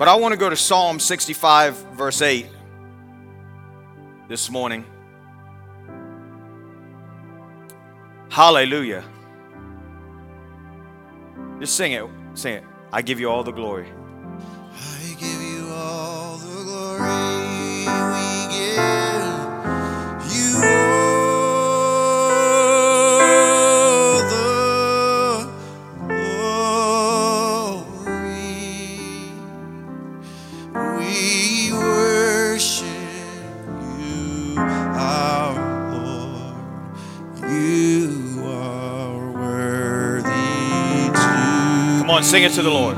But I want to go to Psalm 65, verse 8 this morning. Hallelujah. Just sing it. Sing it. I give you all the glory. I give you all the glory. We give you all the glory. We worship you, our Lord. You are worthy to. Come on, sing it to the Lord.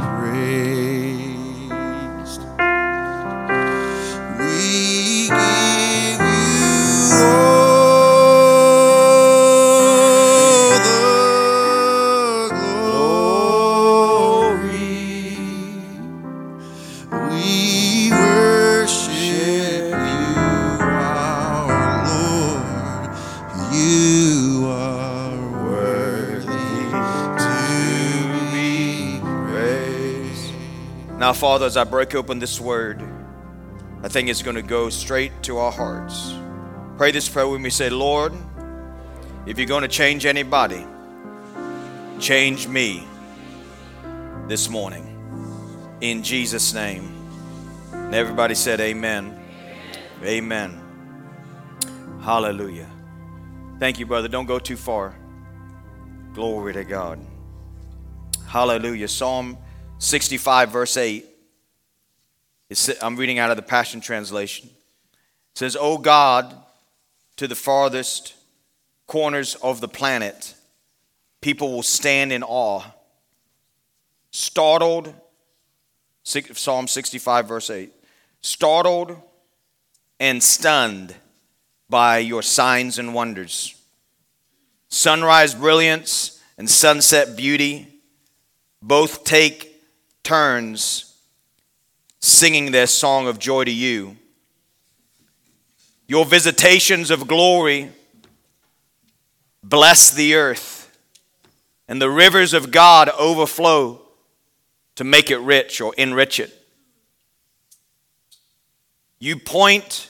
Now, Father, as I break open this word, I think it's going to go straight to our hearts. Pray this prayer with me. Say, Lord, if you're going to change anybody, change me this morning. In Jesus' name. And everybody said amen. Amen. Hallelujah. Thank you, brother. Don't go too far. Glory to God. Hallelujah. Psalm 65, verse 8. I'm reading out of the Passion Translation. It says, O God, to the farthest corners of the planet, people will stand in awe, startled, Psalm 65, verse 8, startled and stunned by your signs and wonders. Sunrise brilliance and sunset beauty both take turns singing their song of joy to you. Your visitations of glory bless the earth, and the rivers of God overflow to make it rich or enrich it. You point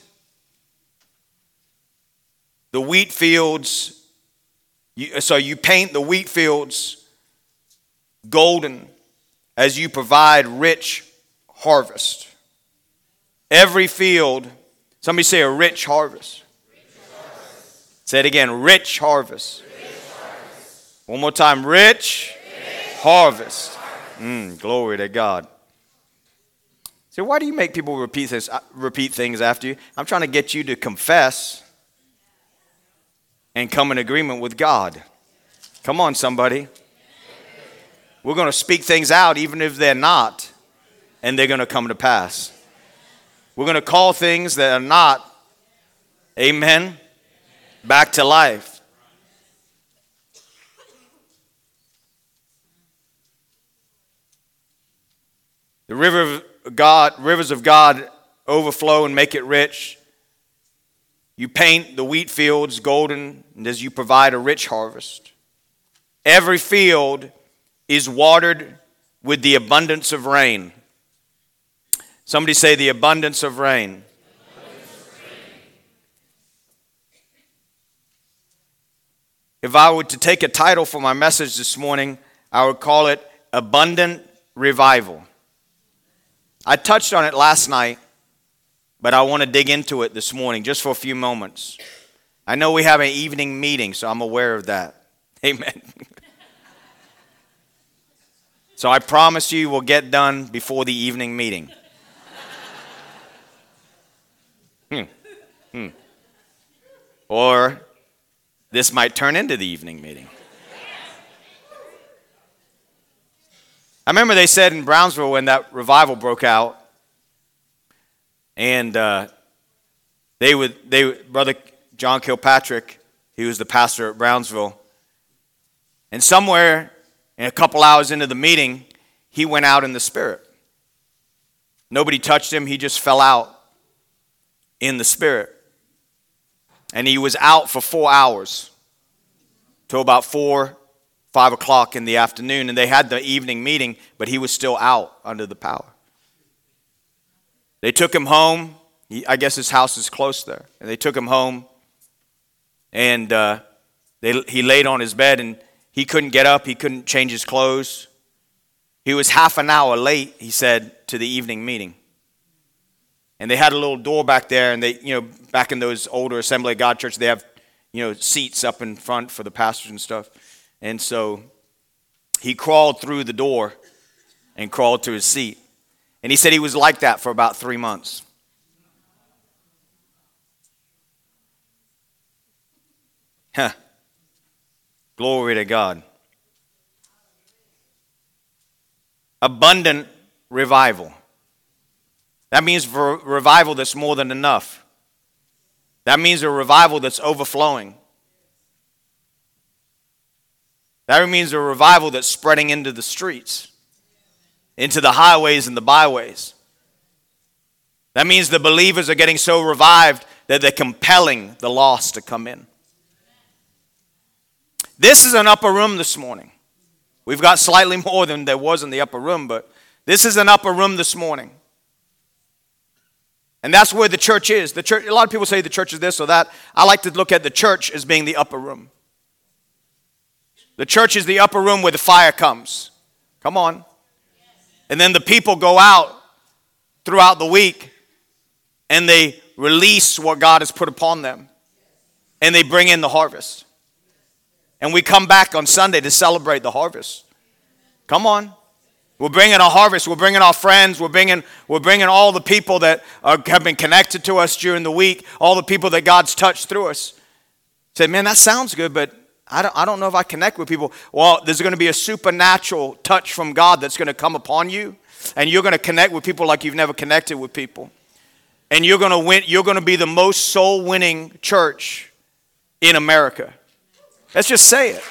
the wheat fields, you paint the wheat fields golden as you provide rich harvest. Every field, somebody say a rich harvest. Say it again, rich harvest. One more time, rich harvest. Glory to God. So why do you make people repeat things after you? I'm trying to get you to confess and come in agreement with God. Come on, somebody. We're going to speak things out even if they're not, and they're going to come to pass. We're going to call things that are not, amen, back to life. The rivers of God overflow and make it rich. You paint the wheat fields golden as you provide a rich harvest. Every field is watered with the abundance of rain. Somebody say the abundance of rain. If I were to take a title for my message this morning, I would call it Abundant Revival. I touched on it last night, but I want to dig into it this morning just for a few moments. I know we have an evening meeting, so I'm aware of that. Amen. So I promise you we'll get done before the evening meeting. Or this might turn into the evening meeting. I remember they said in Brownsville when that revival broke out, and Brother John Kilpatrick, he was the pastor at Brownsville, and somewhere in a couple hours into the meeting, he went out in the Spirit. Nobody touched him. He just fell out in the Spirit. And he was out for 4 hours till about 4, 5 o'clock in the afternoon. And they had the evening meeting, but he was still out under the power. They took him home. I guess his house is close there. And they took him home. And he laid on his bed, and he couldn't get up. He couldn't change his clothes. He was half an hour late, he said, to the evening meeting. And they had a little door back there, and they, back in those older Assembly of God churches, they have, seats up in front for the pastors and stuff. And so he crawled through the door and crawled to his seat. And he said he was like that for about 3 months. Glory to God. Abundant revival. That means for revival that's more than enough. That means a revival that's overflowing. That means a revival that's spreading into the streets, into the highways and the byways. That means the believers are getting so revived that they're compelling the lost to come in. This is an upper room this morning. We've got slightly more than there was in the upper room, but this is an upper room this morning. And that's where the church is. The church, a lot of people say the church is this or that. I like to look at the church as being the upper room. The church is the upper room where the fire comes. Come on. And then the people go out throughout the week and they release what God has put upon them. And they bring in the harvest. And we come back on Sunday to celebrate the harvest. Come on. We're bringing a harvest. We're bringing our friends. We're bringing all the people that have been connected to us during the week. All the people that God's touched through us. Say, man, that sounds good, but I don't know if I connect with people. Well, there's going to be a supernatural touch from God that's going to come upon you. And you're going to connect with people like you've never connected with people. And you're going to win. You're going to be the most soul-winning church in America. Let's just say it.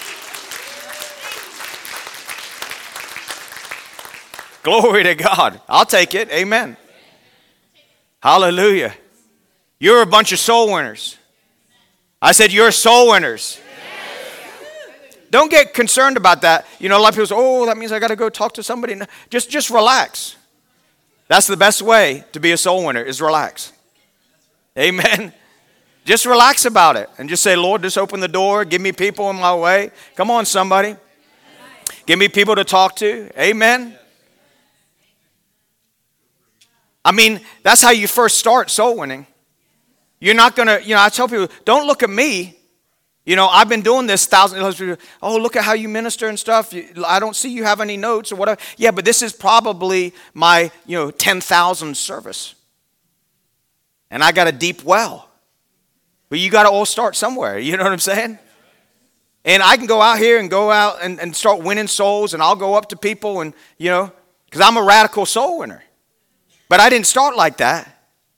Glory to God. I'll take it. Amen. Hallelujah. You're a bunch of soul winners. I said you're soul winners. Don't get concerned about that. A lot of people say, oh, that means I got to go talk to somebody. No, just relax. That's the best way to be a soul winner is relax. Amen. Just relax about it and just say, Lord, just open the door. Give me people in my way. Come on, somebody. Give me people to talk to. Amen. I mean, that's how you first start soul winning. You're not going to, I tell people, don't look at me. I've been doing this thousands of people. Oh, look at how you minister and stuff. I don't see you have any notes or whatever. Yeah, but this is probably my, 10,000 service. And I got a deep well. But you got to all start somewhere. You know what I'm saying? And I can go out here and go out and start winning souls. And I'll go up to people and, because I'm a radical soul winner. But I didn't start like that.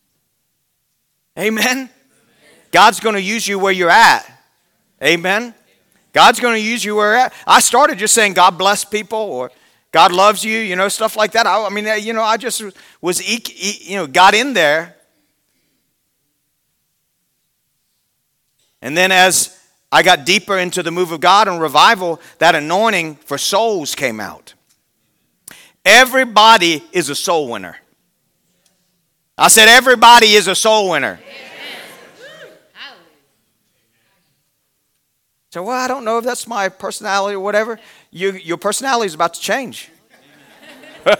Amen? God's going to use you where you're at. Amen? God's going to use you where you're at. I started just saying God bless people or God loves you, stuff like that. I just was, got in there. And then as I got deeper into the move of God and revival, that anointing for souls came out. Everybody is a soul winner. I said everybody is a soul winner. So, well, I don't know if that's my personality or whatever. Your personality is about to change. A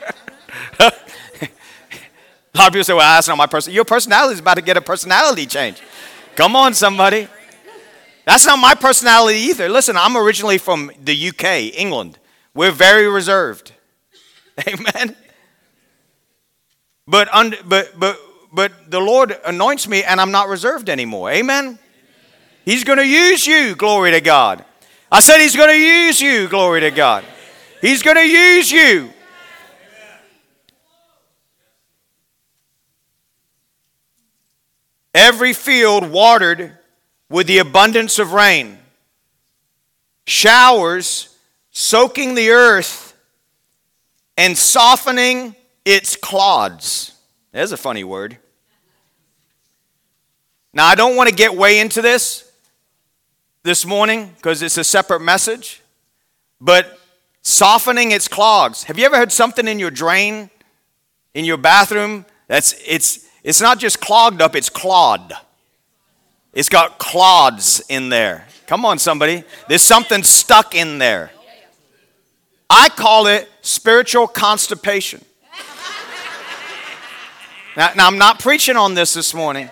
lot of people say, well, that's not my personality. Your personality is about to get a personality change. Come on, somebody. That's not my personality either. Listen, I'm originally from the UK, England. We're very reserved. Amen. But the Lord anoints me and I'm not reserved anymore. Amen. He's going to use you, glory to God. I said he's going to use you, glory to God. He's going to use you. Every field watered with the abundance of rain, showers soaking the earth and softening its clods. There's a funny word. Now, I don't want to get way into this morning because it's a separate message, but softening its clogs. Have you ever had something in your drain in your bathroom, it's not just clogged up, it's clawed. It's got clods in there. Come on, somebody. There's something stuck in there. I call it spiritual constipation. Now, I'm not preaching on this morning.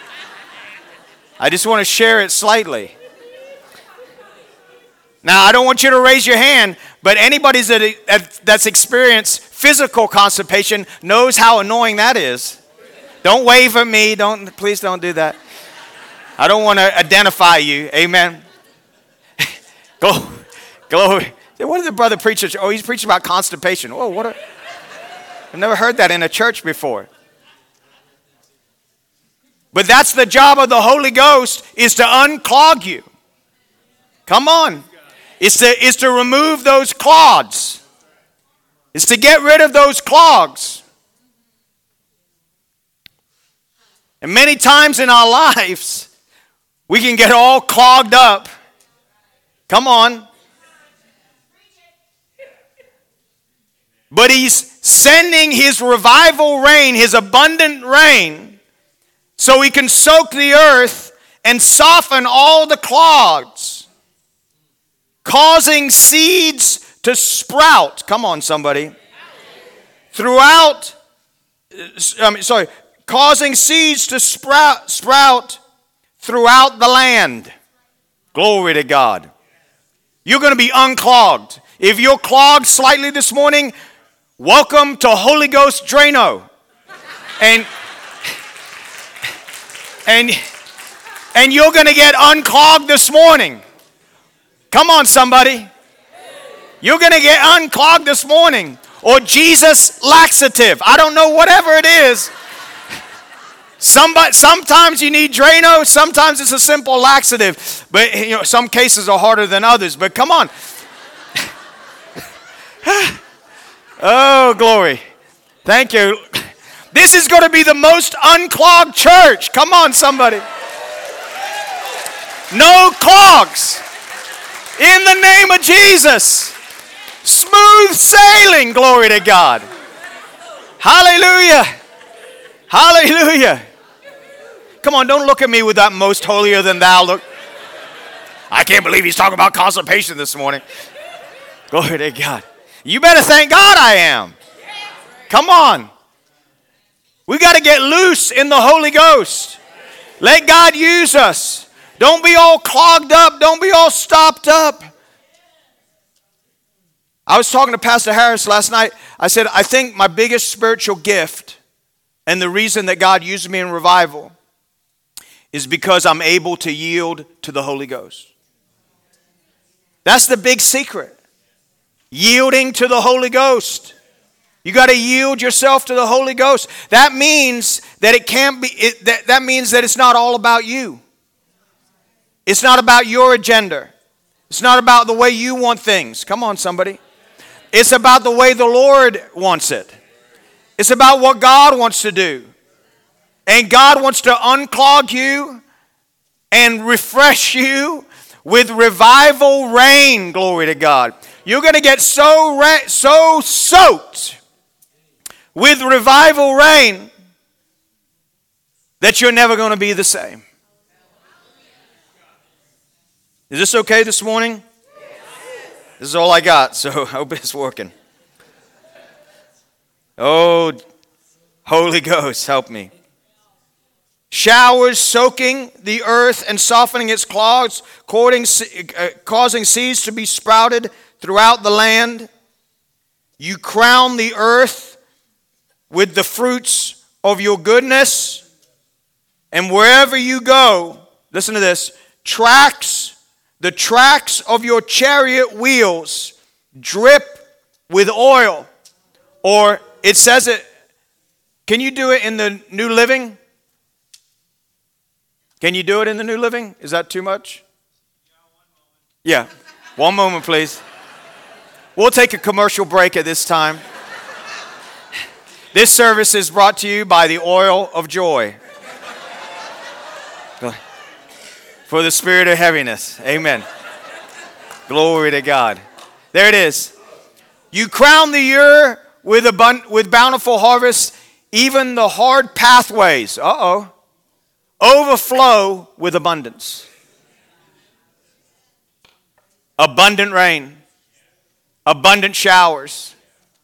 I just want to share it slightly. Now, I don't want you to raise your hand, but anybody that's experienced physical constipation knows how annoying that is. Don't wave at me. Please don't do that. I don't want to identify you. Amen. Glory. What did the brother preach? Oh, he's preaching about constipation. Oh, I've never heard that in a church before. But that's the job of the Holy Ghost, is to unclog you. Come on. It's to remove those clods. It's to get rid of those clogs. And many times in our lives, we can get all clogged up. Come on. But he's sending his revival rain, his abundant rain, so he can soak the earth and soften all the clogs, causing seeds to sprout. Come on, somebody. Causing seeds to sprout throughout the land. Glory to God. You're going to be unclogged. If you're clogged slightly this morning, welcome to Holy Ghost Drano. And you're going to get unclogged this morning. Come on, somebody. You're going to get unclogged this morning. Or Jesus laxative. I don't know, whatever it is. Sometimes you need Drano. Sometimes it's a simple laxative. But some cases are harder than others. But come on. Oh, glory. Thank you. This is going to be the most unclogged church. Come on, somebody. No clogs. In the name of Jesus. Smooth sailing. Glory to God. Hallelujah. Hallelujah. Come on, don't look at me with that most holier than thou look. I can't believe he's talking about constipation this morning. Glory to God. You better thank God I am. Come on. We got to get loose in the Holy Ghost. Let God use us. Don't be all clogged up. Don't be all stopped up. I was talking to Pastor Harris last night. I said, I think my biggest spiritual gift and the reason that God used me in revival is because I'm able to yield to the Holy Ghost. That's the big secret. Yielding to the Holy Ghost. You got to yield yourself to the Holy Ghost. That means that that means that it's not all about you. It's not about your agenda. It's not about the way you want things. Come on, somebody. It's about the way the Lord wants it. It's about what God wants to do. And God wants to unclog you and refresh you with revival rain. Glory to God. You're going to get so soaked with revival rain that you're never going to be the same. Is this okay this morning? This is all I got, so I hope it's working. Oh, Holy Ghost, help me. Showers soaking the earth and softening its clogs, causing seeds to be sprouted throughout the land. You crown the earth with the fruits of your goodness. And wherever you go, listen to this, the tracks of your chariot wheels drip with oil. Or it says it, can you do it in the New Living? Can you do it in the New Living? Is that too much? Yeah, one moment please. We'll take a commercial break at this time. This service is brought to you by the oil of joy. For the spirit of heaviness. Amen. Glory to God. There it is. You crown the earth with bountiful harvest, even the hard pathways, overflow with abundance. Abundant rain, abundant showers.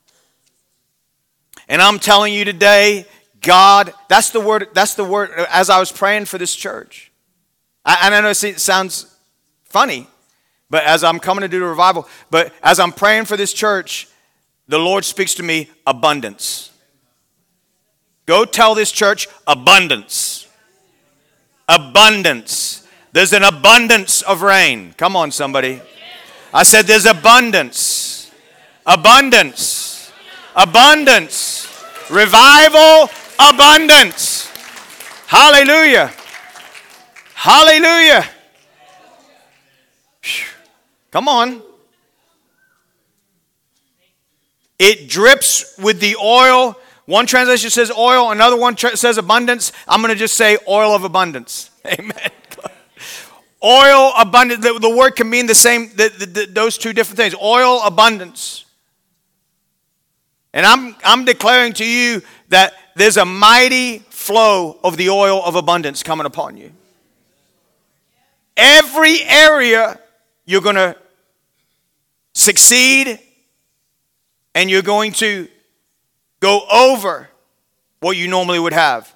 And I'm telling you today, God, that's the word as I was praying for this church. I know it sounds funny, but as I'm coming to do the revival, but as I'm praying for this church, the Lord speaks to me, abundance. Go tell this church, abundance. Abundance. There's an abundance of rain. Come on, somebody. I said there's abundance. Abundance. Abundance. Revival, abundance. Hallelujah. Hallelujah. Come on. It drips with the oil. One translation says oil. Another one says abundance. I'm going to just say oil of abundance. Amen. Oil abundance. The word can mean the same, those two different things. Oil abundance. And I'm declaring to you that there's a mighty flow of the oil of abundance coming upon you. Every area you're going to succeed, and you're going to go over what you normally would have.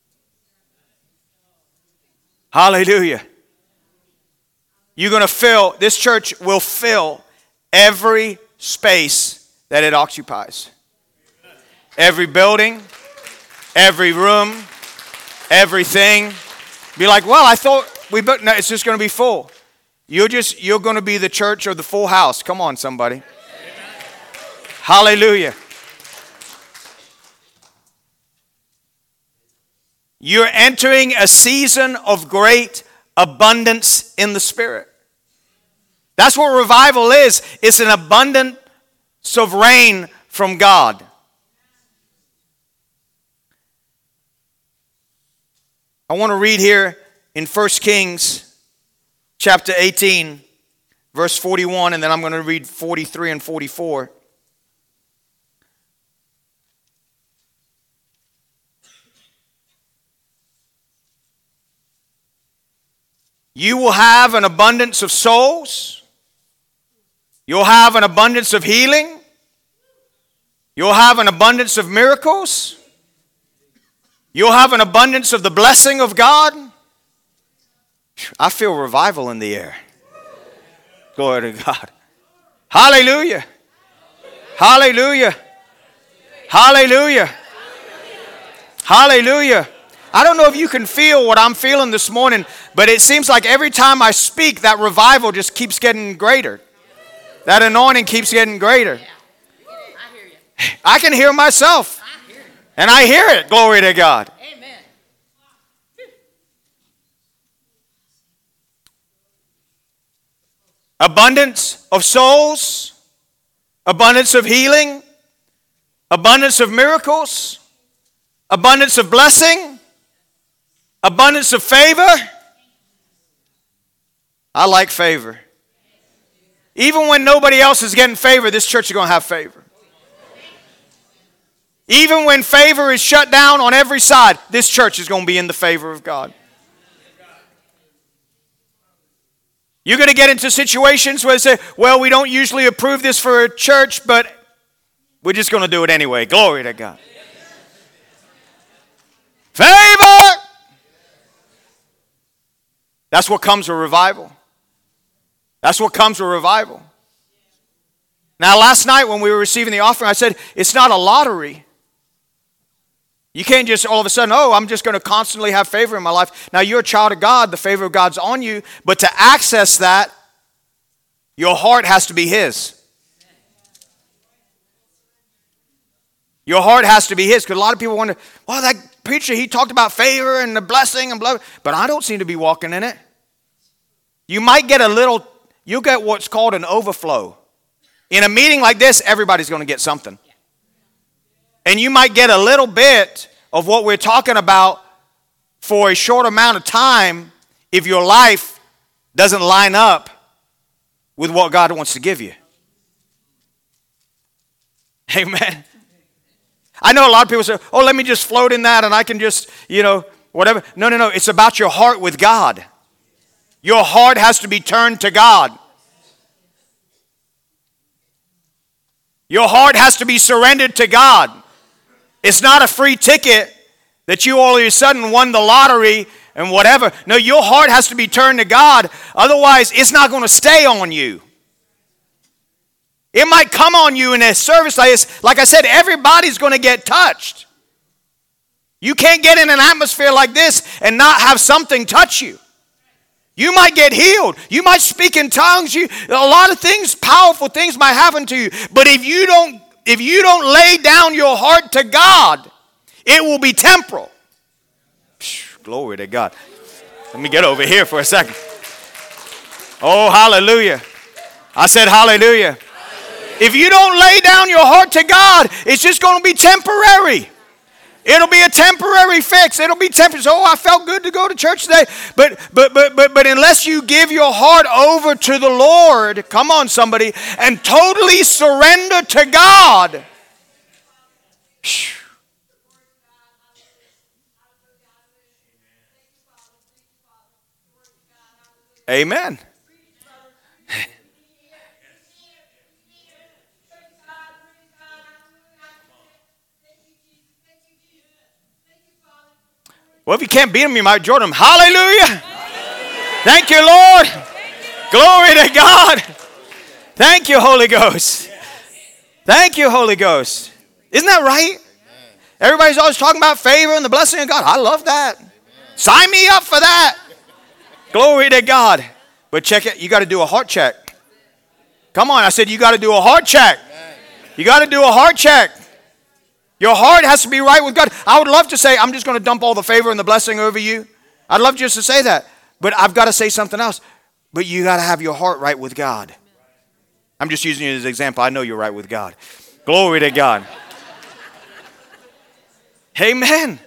Hallelujah. You're going to fill, this church will fill every space that it occupies. Every building, every room, everything. Be like, well, I thought we booked. No, it's just going to be full. You're going to be the church of the full house. Come on, somebody. Hallelujah. You're entering a season of great abundance in the Spirit. That's what revival is. It's an abundance of rain from God. I want to read here in 1 Kings chapter 18, verse 41, and then I'm going to read 43 and 44. You will have an abundance of souls. You'll have an abundance of healing. You'll have an abundance of miracles. You'll have an abundance of the blessing of God. I feel revival in the air. Glory to God. Hallelujah. Hallelujah. Hallelujah. Hallelujah. I don't know if you can feel what I'm feeling this morning, but it seems like every time I speak, that revival just keeps getting greater. That anointing keeps getting greater. I can hear myself. And I hear it. Glory to God. Amen. Abundance of souls. Abundance of healing. Abundance of miracles. Abundance of blessing. Abundance of favor. I like favor. Even when nobody else is getting favor, this church is going to have favor. Even when favor is shut down on every side, this church is going to be in the favor of God. You're going to get into situations where they say, well, we don't usually approve this for a church, but we're just going to do it anyway. Glory to God. Favor! That's what comes with revival. That's what comes with revival. Now, last night when we were receiving the offering, I said, it's not a lottery. You can't just all of a sudden, I'm just going to constantly have favor in my life. Now, you're a child of God. The favor of God's on you. But to access that, your heart has to be His. Your heart has to be His. Because a lot of people wonder, well, that preacher, he talked about favor and the blessing and blah, but I don't seem to be walking in it. You might get you'll get what's called an overflow. In a meeting like this, everybody's going to get something. And you might get a little bit of what we're talking about for a short amount of time if your life doesn't line up with what God wants to give you. Amen. I know a lot of people say, oh, let me just float in that and I can just, whatever. No. It's about your heart with God. Your heart has to be turned to God. Your heart has to be surrendered to God. It's not a free ticket that you all of a sudden won the lottery and whatever. No, your heart has to be turned to God. Otherwise, it's not going to stay on you. It might come on you in a service like this. Like I said, everybody's going to get touched. You can't get in an atmosphere like this and not have something touch you. You might get healed. You might speak in tongues. A lot of things, powerful things might happen to you. But if you don't lay down your heart to God, it will be temporal. Glory to God. Let me get over here for a second. Oh, hallelujah. I said hallelujah. If you don't lay down your heart to God, it's just going to be temporary. It'll be a temporary fix. It'll be temporary. So, I felt good to go to church today. But unless you give your heart over to the Lord, come on somebody, and totally surrender to God. Amen. Well, if you can't beat them, you might join them. Hallelujah. Thank you, Lord. Glory to God. Thank you, Holy Ghost. Thank you, Holy Ghost. Isn't that right? Everybody's always talking about favor and the blessing of God. I love that. Sign me up for that. Glory to God. But check it. You got to do a heart check. Come on. I said you got to do a heart check. You got to do a heart check. Your heart has to be right with God. I would love to say, I'm just going to dump all the favor and the blessing over you. I'd love just to say that. But I've got to say something else. But you got to have your heart right with God. I'm just using you as an example. I know you're right with God. Glory to God. Amen.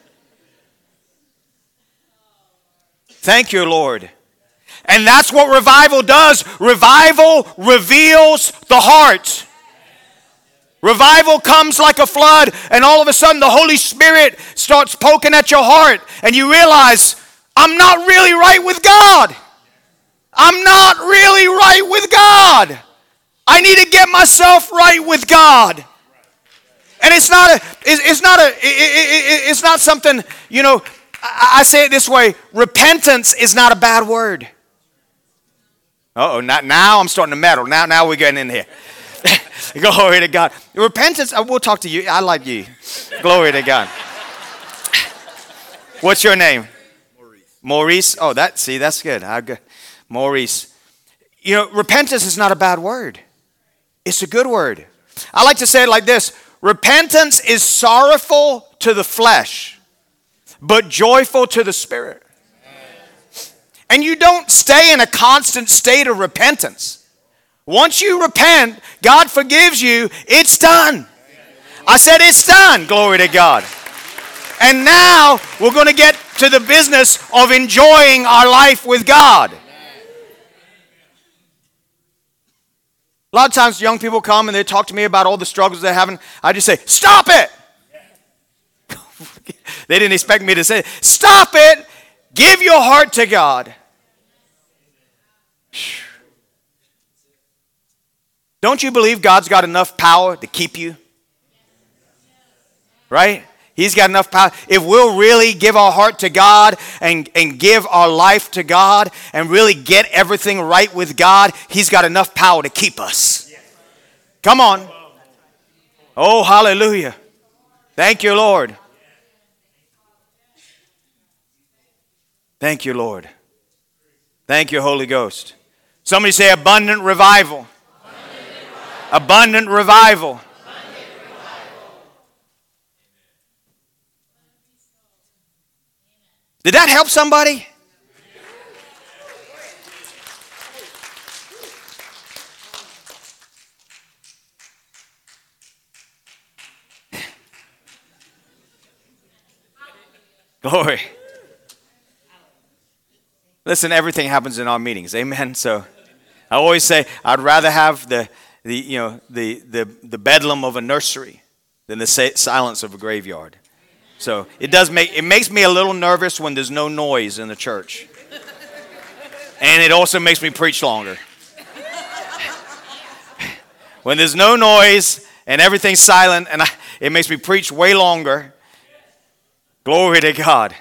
Thank you, Lord. And that's what revival does. Revival reveals the heart. Revival comes like a flood, and all of a sudden the Holy Spirit starts poking at your heart, and you realize, I'm not really right with God. I'm not really right with God. I need to get myself right with God. And it's not something, I say it this way, repentance is not a bad word. Now I'm starting to meddle. Now we're getting in here. Glory to God. Repentance, we'll talk to you. I like you. Glory to God. What's your name? Maurice. Oh, that's good. Maurice. Repentance is not a bad word. It's a good word. I like to say it like this. Repentance is sorrowful to the flesh, but joyful to the spirit. And you don't stay in a constant state of repentance. Once you repent, God forgives you, it's done. I said it's done. Glory to God. And now we're going to get to the business of enjoying our life with God. A lot of times young people come and they talk to me about all the struggles they're having. I just say, stop it. They didn't expect me to say, stop it. Give your heart to God. Don't you believe God's got enough power to keep you? Right? He's got enough power. If we'll really give our heart to God and give our life to God and really get everything right with God, He's got enough power to keep us. Come on. Oh, hallelujah. Thank you, Lord. Thank you, Lord. Thank you, Holy Ghost. Somebody say abundant revival. Abundant revival. Did that help somebody? Glory. Listen, everything happens in our meetings. Amen. So I always say I'd rather have the bedlam of a nursery than the silence of a graveyard. So it makes me a little nervous when there's no noise in the church. And it also makes me preach longer. When there's no noise and everything's silent, and it makes me preach way longer. Glory to God.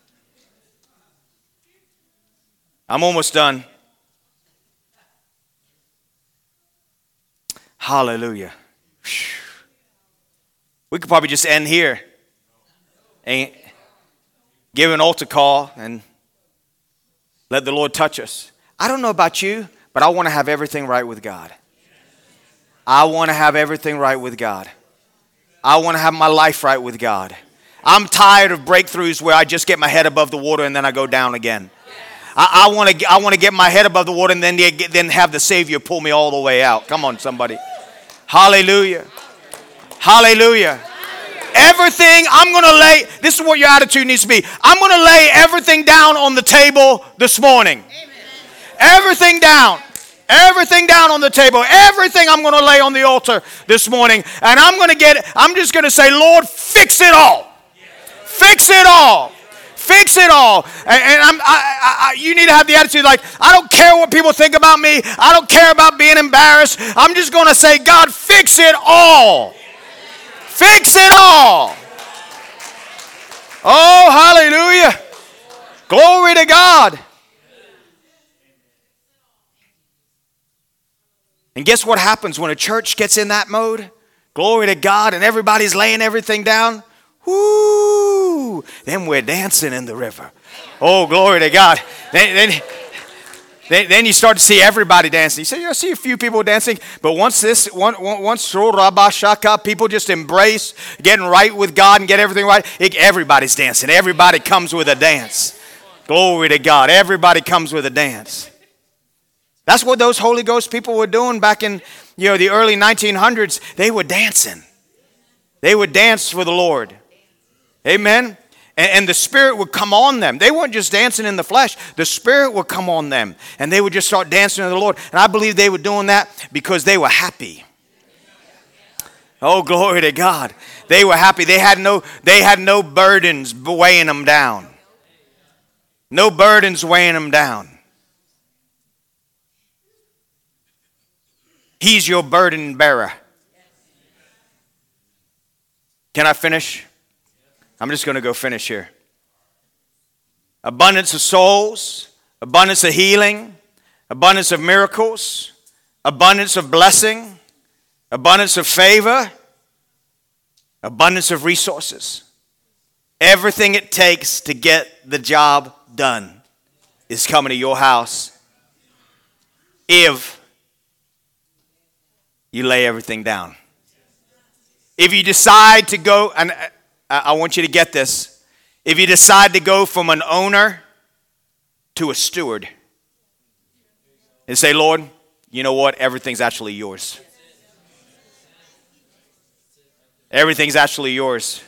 I'm almost done. Hallelujah. We could probably just end here and give an altar call and let the Lord touch us. I don't know about you, but I want to have everything right with God. I want to have everything right with God. I want to have my life right with God. I'm tired of breakthroughs where I just get my head above the water and then I go down again. I want to get my head above the water and then have the Savior pull me all the way out. Come on, somebody. Hallelujah. Hallelujah. Everything I'm going to lay, this is what your attitude needs to be. I'm going to lay everything down on the table this morning. Everything down. Everything down on the table. Everything I'm going to lay on the altar this morning. And I'm just going to say, Lord, fix it all. Fix it all. Fix it all. And you need to have the attitude like, I don't care what people think about me. I don't care about being embarrassed. I'm just going to say, God, fix it all. Fix it all. Oh, hallelujah. Glory to God. And guess what happens when a church gets in that mode? Glory to God, and everybody's laying everything down. Woo! Then we're dancing in the river. Oh, glory to God. Then you start to see everybody dancing. You say, I see a few people dancing, but once people just embrace getting right with God and get everything right, everybody's dancing. Everybody comes with a dance. Glory to God. Everybody comes with a dance. That's what those Holy Ghost people were doing back in the early 1900s. They were dancing. They would dance for the Lord. Amen. And the Spirit would come on them. They weren't just dancing in the flesh. The Spirit would come on them. And they would just start dancing to the Lord. And I believe they were doing that because they were happy. Oh, glory to God. They were happy. They had no burdens weighing them down. No burdens weighing them down. He's your burden bearer. Can I finish? I'm just going to go finish here. Abundance of souls, abundance of healing, abundance of miracles, abundance of blessing, abundance of favor, abundance of resources. Everything it takes to get the job done is coming to your house if you lay everything down. If you decide to go, and I want you to get this. If you decide to go from an owner to a steward and say, Lord, you know what? Everything's actually yours. Everything's actually yours.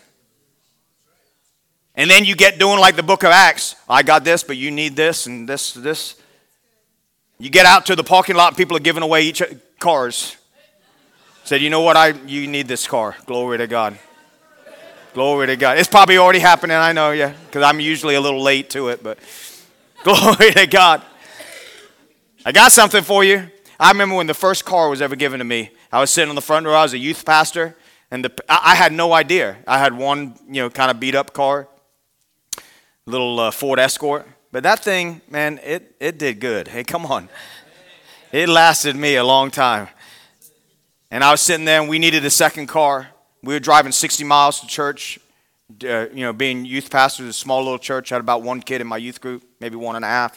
And then you get doing like the book of Acts. I got this, but you need this and this. You get out to the parking lot and people are giving away each cars. Said, you know what? You need this car. Glory to God. Glory to God. It's probably already happening, I know, yeah, because I'm usually a little late to it, but glory to God. I got something for you. I remember when the first car was ever given to me. I was sitting on the front row. I was a youth pastor, and I had no idea. I had one, kind of beat up car, little Ford Escort, but that thing, man, it did good. Hey, come on. It lasted me a long time. And I was sitting there, and we needed a second car. We were driving 60 miles to church, being youth pastors, a small little church. I had about one kid in my youth group, maybe 1.5.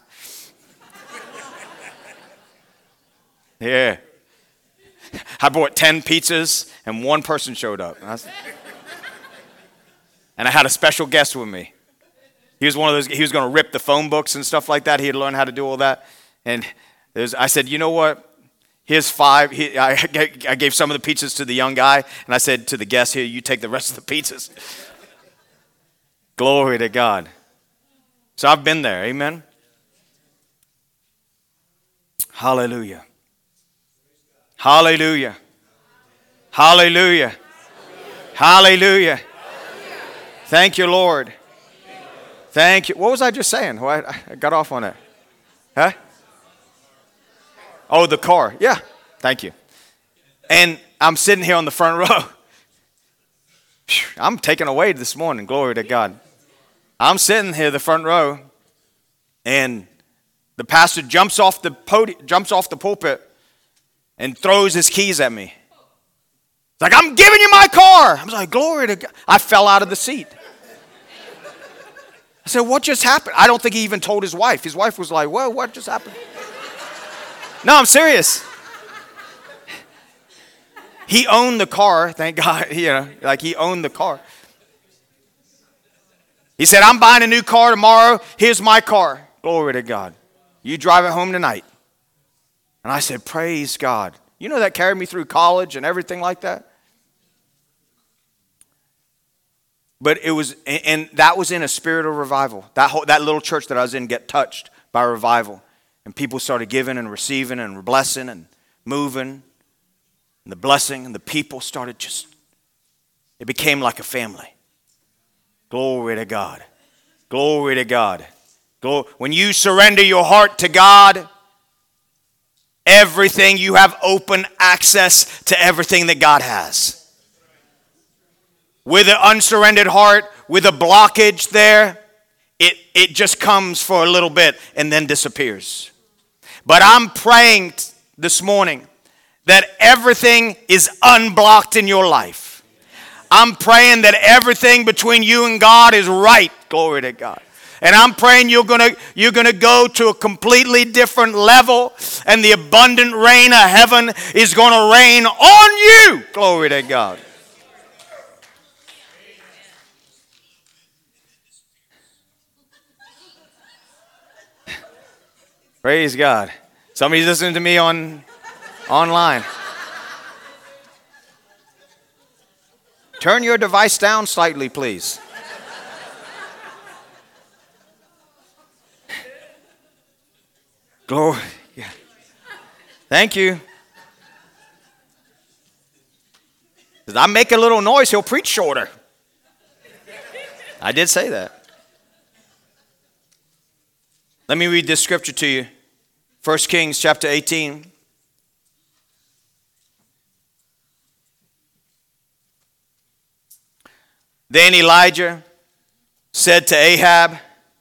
Yeah. I bought 10 pizzas, and one person showed up. And I had a special guest with me. He was one of those, he was going to rip the phone books and stuff like that. He had learned how to do all that. And I said, you know what? Here's 5. I gave some of the pizzas to the young guy, and I said to the guest, here, you take the rest of the pizzas. Glory to God. So I've been there, amen? Hallelujah. Hallelujah. Hallelujah. Hallelujah. Thank you, Lord. Thank you. What was I just saying? Well, I got off on that. Huh? Oh, the car. Yeah. Thank you. And I'm sitting here on the front row. I'm taken away this morning. Glory to God. I'm sitting here the front row, and the pastor jumps off the pulpit and throws his keys at me. It's like, I'm giving you my car. I was like, glory to God. I fell out of the seat. I said, what just happened? I don't think he even told his wife. His wife was like, well, what just happened? No, I'm serious. He owned the car, thank God. Like he owned the car. He said, I'm buying a new car tomorrow. Here's my car. Glory to God. You drive it home tonight. And I said, praise God. You know that carried me through college and everything like that? But it was, and that was in a spirit of revival. That little church that I was in get touched by revival. And people started giving and receiving and blessing and moving. And the blessing and the people started it became like a family. Glory to God. Glory to God. When you surrender your heart to God, everything, you have open access to everything that God has. With an unsurrendered heart, with a blockage there, it just comes for a little bit and then disappears. But I'm praying this morning that everything is unblocked in your life. I'm praying that everything between you and God is right. Glory to God. And I'm praying you're gonna go to a completely different level, and the abundant rain of heaven is gonna rain on you. Glory to God. Praise God. Somebody's listening to me online. Turn your device down slightly, please. Glory. Yeah. Thank you. If I make a little noise, he'll preach shorter. I did say that. Let me read this scripture to you. 1 Kings chapter 18. Then Elijah said to Ahab,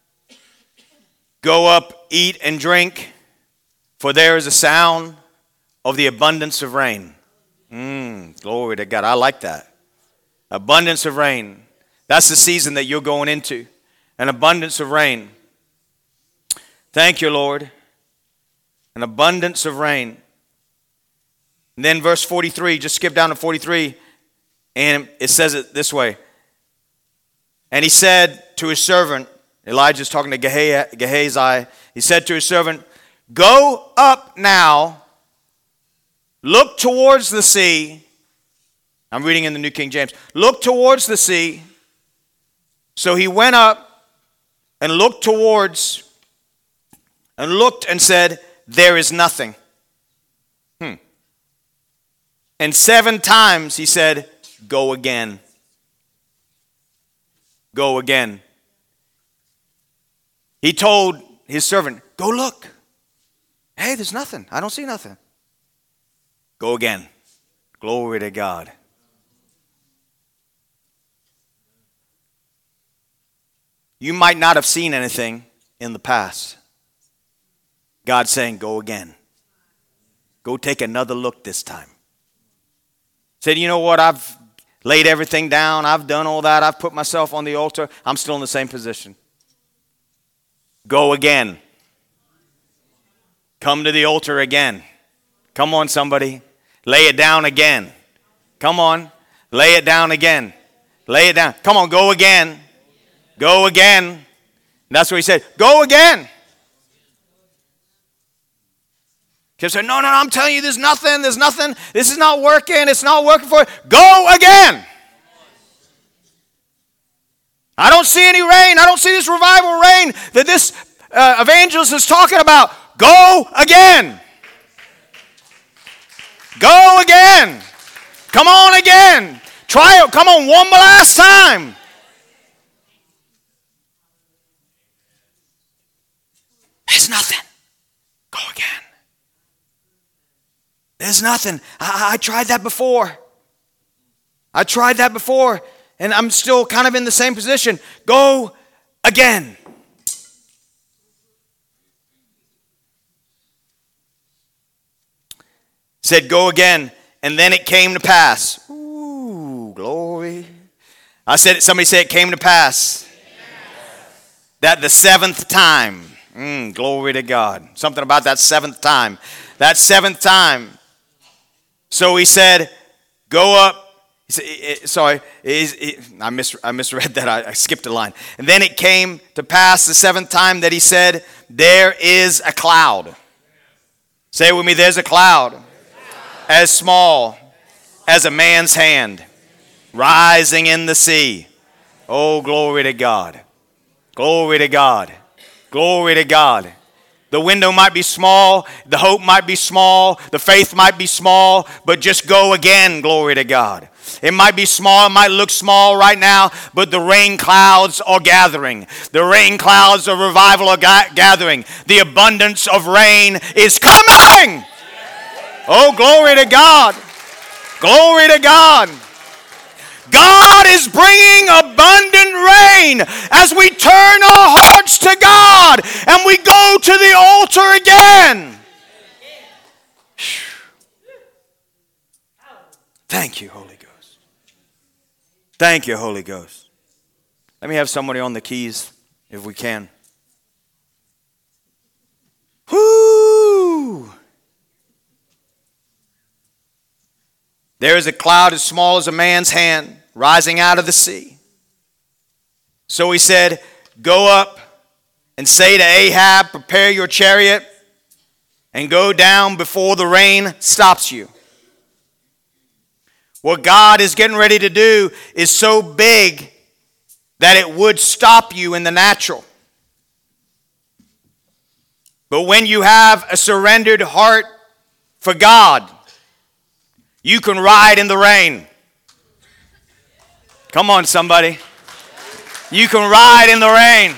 go up, eat and drink, for there is a sound of the abundance of rain. Glory to God. I like that. Abundance of rain. That's the season that you're going into. An abundance of rain. Thank you, Lord. An abundance of rain. And then verse 43, just skip down to 43, and it says it this way. And he said to his servant, Elijah's talking to Gehazi, he said to his servant, go up now, look towards the sea. I'm reading in the New King James. Look towards the sea. So he went up and looked and said, there is nothing. And 7 times he said, go again. Go again. He told his servant, go look. Hey, there's nothing. I don't see nothing. Go again. Glory to God. You might not have seen anything in the past. God's saying, go again. Go take another look this time. Said, you know what? I've laid everything down. I've done all that. I've put myself on the altar. I'm still in the same position. Go again. Come to the altar again. Come on, somebody. Lay it down again. Come on. Lay it down again. Lay it down. Come on, go again. Go again. And that's what he said. Go again. He said, no, I'm telling you, there's nothing. This is not working. It's not working for you. Go again. I don't see any rain. I don't see this revival rain that this evangelist is talking about. Go again. Go again. Come on again. Try it. Come on, one more last time. There's nothing. Go again. There's nothing. I tried that before. And I'm still kind of in the same position. Go again. Said, go again. And then it came to pass. Ooh, glory. Somebody said it came to pass. Yes. That the seventh time. Glory to God. Something about that seventh time. That seventh time. So he said, go up. I misread that. I skipped a line. And then it came to pass the seventh time that he said, there is a cloud. Say it with me, there's a cloud. As small as a man's hand, rising in the sea. Oh, glory to God. Glory to God. Glory to God. The window might be small, the hope might be small, the faith might be small, but just go again, glory to God. It might be small, it might look small right now, but the rain clouds are gathering. The rain clouds of revival are gathering. The abundance of rain is coming. Oh, glory to God. Glory to God. God is bringing abundant rain as we turn our hearts to God and we go to the altar again. Thank you, Holy Ghost. Thank you, Holy Ghost. Let me have somebody on the keys if we can. Whoo! There is a cloud as small as a man's hand rising out of the sea. So he said, go up and say to Ahab, prepare your chariot and go down before the rain stops you. What God is getting ready to do is so big that it would stop you in the natural. But when you have a surrendered heart for God, you can ride in the rain. Come on, somebody. You can ride in the rain.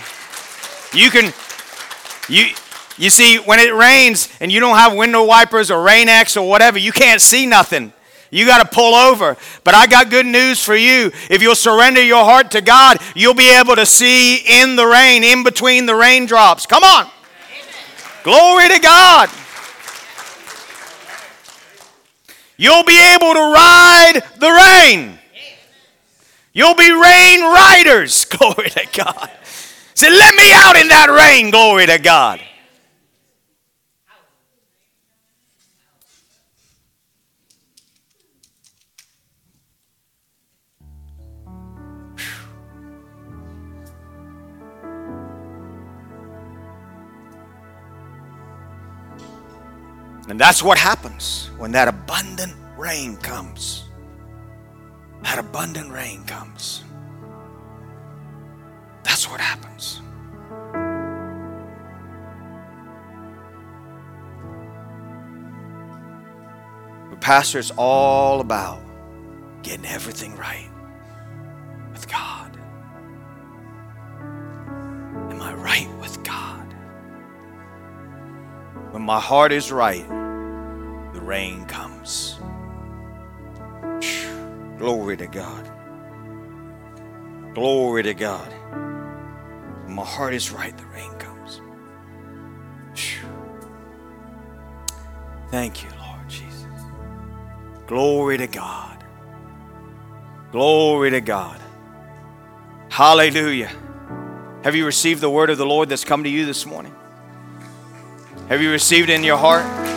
You see, when it rains and you don't have window wipers or Rain-X or whatever, you can't see nothing. You got to pull over. But I got good news for you. If you'll surrender your heart to God, you'll be able to see in the rain, in between the raindrops. Come on. Amen. Glory to God. You'll be able to ride the rain. You'll be rain riders. Glory to God. Say, let me out in that rain. Glory to God. And that's what happens when that abundant rain comes. That abundant rain comes. That's what happens. But Pastor, it's all about getting everything right with God. Am I right with God? When my heart is right, the rain comes. Glory to God. Glory to God. When my heart is right, the rain comes. Thank you, Lord Jesus. Glory to God. Glory to God. Hallelujah. Have you received the word of the Lord that's come to you this morning? Have you received it in your heart?